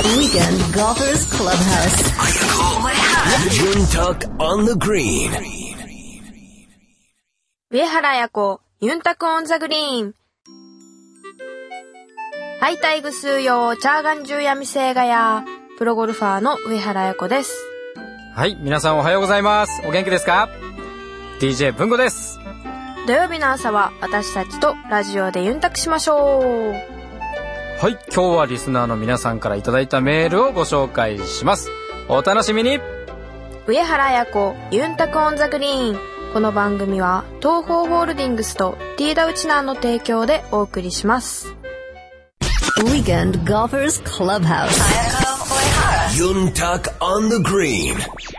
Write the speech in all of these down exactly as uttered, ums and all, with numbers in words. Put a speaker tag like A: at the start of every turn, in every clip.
A: Weekend Golfers Clubhouse.
B: Yuntaka on the green.
C: 上原彩子、ユンタクオンザグリーン。ハイタイグスーヨーチャーガンジューヤミセイガヤプロゴルファーの上原彩子です。
D: はい、皆さんおはようございます。お元気ですか？ ディージェー 文吾です。
C: 土曜日の朝は私たちとラジオでユンタクしましょう。
D: はい、今日はリスナーの皆さんからいただいたメールをご紹介します。お楽しみに。
C: 上原彩子、ユンタクオンザグリーン。この番組は東方ホールディングスとティーダウチナーの提供でお送りします。
A: Weekend Golfers Clubhouse.
B: Yuntaka on the green.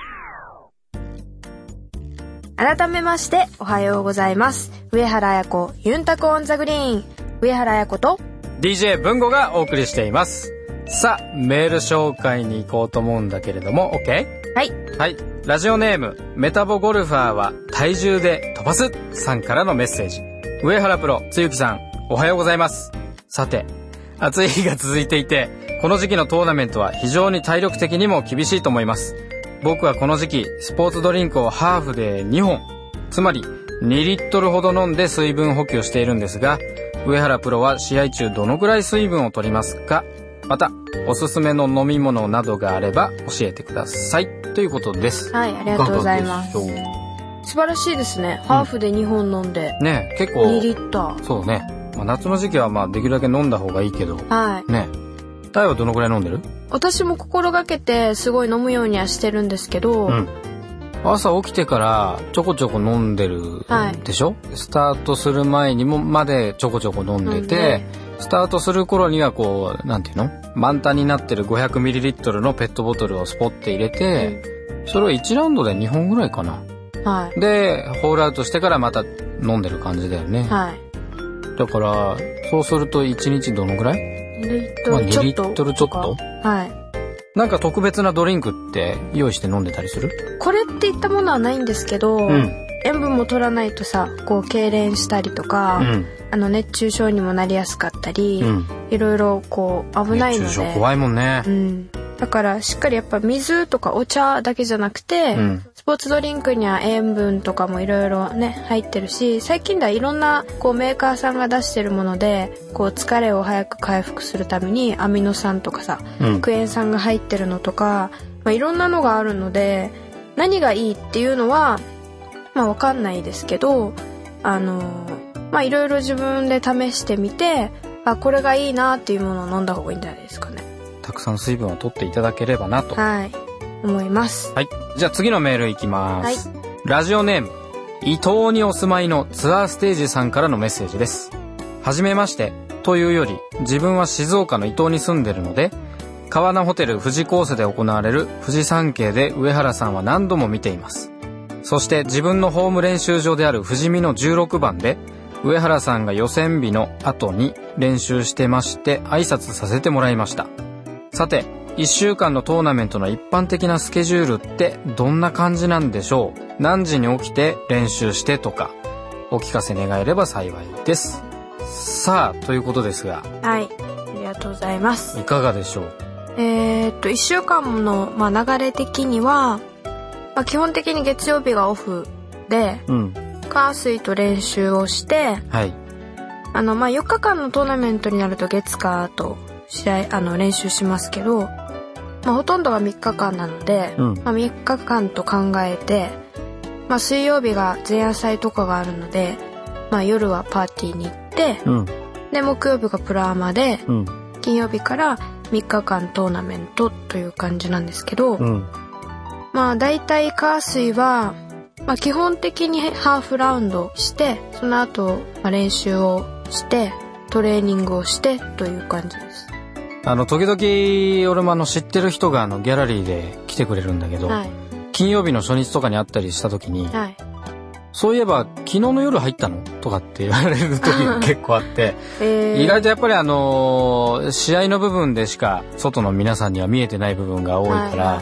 C: 改めましておはようございます。上原彩子、ユンタクオンザグリーン。上原彩子と
D: ディージェー 文吾がお送りしています。さあ、メール紹介に行こうと思うんだけれども OK？
C: はい
D: はい、ラジオネームメタボゴルファーは体重で飛ばすさんからのメッセージ。上原プロ、つゆきさん、おはようございます。さて、暑い日が続いていて、この時期のトーナメントは非常に体力的にも厳しいと思います。僕はこの時期スポーツドリンクをハーフでにほん、つまりにリットルほど飲んで水分補給しているんですが、上原プロは試合中どのくらい水分を取りますか？またおすすめの飲み物などがあれば教えてください、ということです。
C: はい、ありがとうございます。素晴らしいですね、うん、ハーフでにほん飲んでね、結構にリッター。
D: そうね、まあ、夏の時期はまあできるだけ飲んだ方がいいけど、
C: はい
D: ね。タイはどのくらい飲んでる？
C: 私も心がけてすごい飲むようにはしてるんですけど、うん、
D: 朝起きてからちょこちょこ飲んでるでしょ、はい、スタートする前にもまでちょこちょこ飲んでて、うん、スタートする頃にはこうなんていうの、満タンになってる ごひゃくミリリットル のペットボトルをスポッて入れて、うん、それをいちラウンドでにほんぐらいかな、はい、でホールアウトしてからまた飲んでる感じだよね、はい、だからそうするといちにちどのぐらい？
C: にリットルちょっと、まあ、にリットルちょっと、はい。
D: なんか特別なドリンクって用意して飲んでたりする？
C: これっていったものはないんですけど、うん、塩分も取らないとさ、こう痙攣したりとか、うん、あの熱中症にもなりやすかったり、うん、いろいろこう危ないので、
D: 熱中症怖いもんね、
C: うん、だからしっかりやっぱ水とかお茶だけじゃなくて、うん、スポーツドリンクには塩分とかもいろいろね入ってるし、最近ではいろんなこうメーカーさんが出してるもので、こう疲れを早く回復するためにアミノ酸とかさ、うん、クエン酸が入ってるのとか、まあ、いろんなのがあるので、何がいいっていうのはまあわかんないですけど、あのまあいろいろ自分で試してみて、あ、これがいいなっていうものを飲んだ方がいいんじゃないですかね。
D: たくさん水分を取っていただければなと、
C: はい思います。
D: はい、じゃあ次のメールいきます、はい、ラジオネーム伊東にお住まいのツアーステージさんからのメッセージです。はじめましてというより、自分は静岡の伊東に住んでるので、川名ホテル富士コースで行われる富士山系で上原さんは何度も見ています。そして自分のホーム練習場である富士見のじゅうろくばんで上原さんが予選日の後に練習してまして、挨拶させてもらいました。さていっしゅうかんのトーナメントの一般的なスケジュールってどんな感じなんでしょう？何時に起きて練習してとかお聞かせ願えれば幸いです。さあということですが、
C: はい、ありがとうございます。
D: いかがでしょう？
C: えー、っといっしゅうかんの、まあ、流れ的には、まあ、基本的に月曜日がオフで、うん、火水と練習をして、はい、あのまあ、よっかかんのトーナメントになると月火と試合あの練習しますけど、まあ、ほとんどがみっかかんなので、うんまあ、みっかかんと考えて、まあ、水曜日が前夜祭とかがあるので、まあ、夜はパーティーに行って、うん、で木曜日がプロアマで、うん、金曜日からみっかかんトーナメントという感じなんですけど、うん、まあだいたい火水は、まあ、基本的にハーフラウンドして、その後、まあ、練習をしてトレーニングをしてという感じです。
D: あの時々俺もあの知ってる人があのギャラリーで来てくれるんだけど、はい、金曜日の初日とかに会ったりした時に、はい、そういえば昨日の夜入ったのとかって言われる時が結構あって、えー、意外とやっぱりあのー、試合の部分でしか外の皆さんには見えてない部分が多いから、はいはい、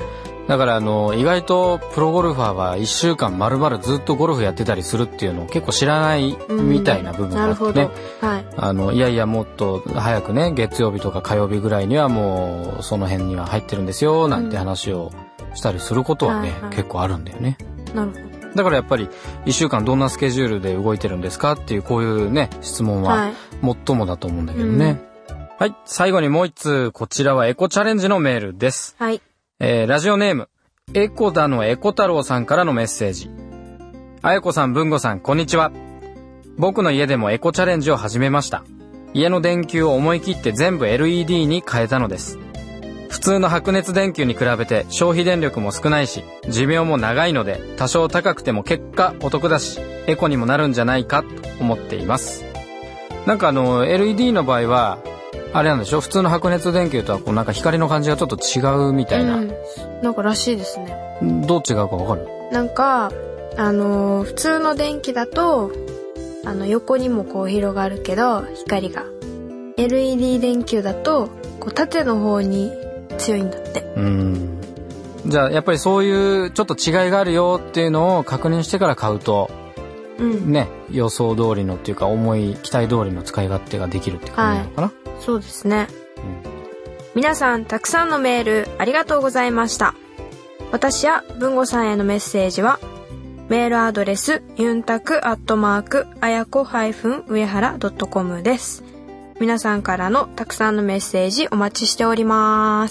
D: だからあの意外とプロゴルファーはいっしゅうかん丸々ずっとゴルフやってたりするっていうのを結構知らないみたいな部分があってね、うん、なるほど、はい、あのいやいやもっと早くね月曜日とか火曜日ぐらいにはもうその辺には入ってるんですよなんて話をしたりすることはね、うんはいはい、結構あるんだよね。
C: なるほど。
D: だからやっぱりいっしゅうかんどんなスケジュールで動いてるんですかっていうこういうね質問は最もだと思うんだけどね、はい、うんはい、最後にもう一通、こちらはエコチャレンジのメールです。
C: はい。
D: えー、ラジオネーム、エコダのエコ太郎さんからのメッセージ。あやこさん、ぶんごさん、こんにちは。僕の家でもエコチャレンジを始めました。家の電球を思い切って全部 エルイーディー に変えたのです。普通の白熱電球に比べて消費電力も少ないし、寿命も長いので、多少高くても結果お得だし、エコにもなるんじゃないかと思っています。なんかあの、エルイーディー の場合は、あれなんでしょ、普通の白熱電球とはこうなんか光の感じがちょっと違うみたいな、うん、
C: なんからしいですね。
D: どう違うかわかる？
C: なんかあのー、普通の電気だとあの横にもこう広がるけど光が エルイーディー 電球だとこう縦の方に強いんだって。
D: うーん、じゃあやっぱりそういうちょっと違いがあるよっていうのを確認してから買うと、うん、ね、予想通りのっていうか思い期待通りの使い勝手ができるって感じなのかな、はい、
C: そうですね、うん、皆さんたくさんのメールありがとうございました。私や文吾さんへのメッセージはメールアドレスユンタクアットマークあやこ上原ドットコムです。皆さんからのたくさんのメッセージお待ちしております。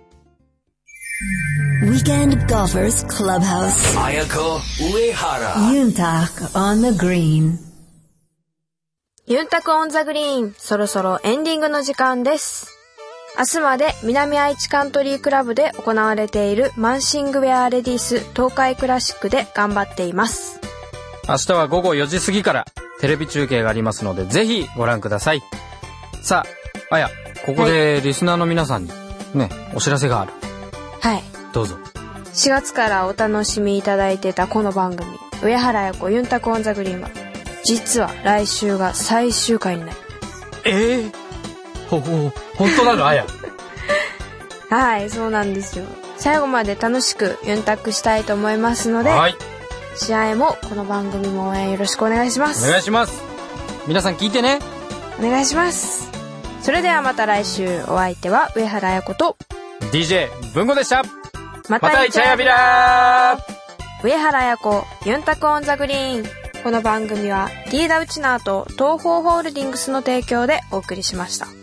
A: Weekend Golfers Clubhouse あやこ上原ユンタク on the green。
C: ユンタクオンザグリーン、そろそろエンディングの時間です。明日まで南愛知カントリークラブで行われているマンシングウェアレディース東海クラシックで頑張っています。
D: 明日は午後よじ過ぎからテレビ中継がありますのでぜひご覧ください。さあ、あや、ここでリスナーの皆さんにね、お知らせがある。
C: はい。
D: どうぞ。
C: しがつからお楽しみいただいてたこの番組、上原綾子ユンタクオンザグリーンは実は来週が最終回になる。
D: ええー、ほほ本当なのあや
C: はい、そうなんですよ。最後まで楽しくユンタクしたいと思いますので、はい、試合もこの番組も応援よろしくお願いします。
D: お願いします。皆さん聞いてね。
C: お願いします。それではまた来週。お相手は上原綾子と
D: ディージェー 文吾でした。
C: またイチャヤビラー。上原綾子ユンタクオンザグリーン。この番組は D ダウチナーと東方ホールディングスの提供でお送りしました。